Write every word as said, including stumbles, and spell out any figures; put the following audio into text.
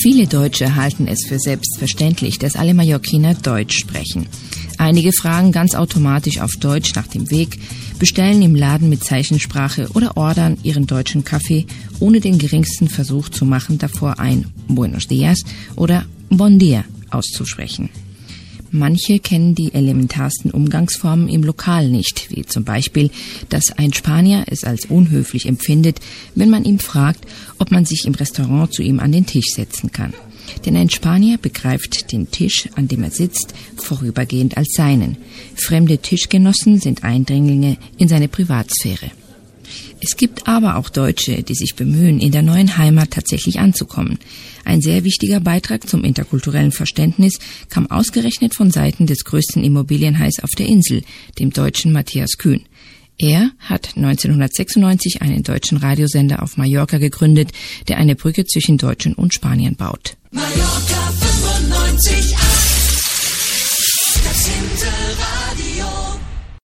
Viele Deutsche halten es für selbstverständlich, dass alle Mallorquiner Deutsch sprechen. Einige fragen ganz automatisch auf Deutsch nach dem Weg, bestellen im Laden mit Zeichensprache oder ordern ihren deutschen Kaffee, ohne den geringsten Versuch zu machen, davor ein Buenos Dias oder Bon Dia auszusprechen. Manche kennen die elementarsten Umgangsformen im Lokal nicht, wie zum Beispiel, dass ein Spanier es als unhöflich empfindet, wenn man ihm fragt, ob man sich im Restaurant zu ihm an den Tisch setzen kann. Denn ein Spanier begreift den Tisch, an dem er sitzt, vorübergehend als seinen. Fremde Tischgenossen sind Eindringlinge in seine Privatsphäre. Es gibt aber auch Deutsche, die sich bemühen, in der neuen Heimat tatsächlich anzukommen. Ein sehr wichtiger Beitrag zum interkulturellen Verständnis kam ausgerechnet von Seiten des größten Immobilienhais auf der Insel, dem Deutschen Matthias Kühn. Er hat neunzehnhundertsechsundneunzig einen deutschen Radiosender auf Mallorca gegründet, der eine Brücke zwischen Deutschen und Spaniern baut. Mallorca fünfundneunzig Komma acht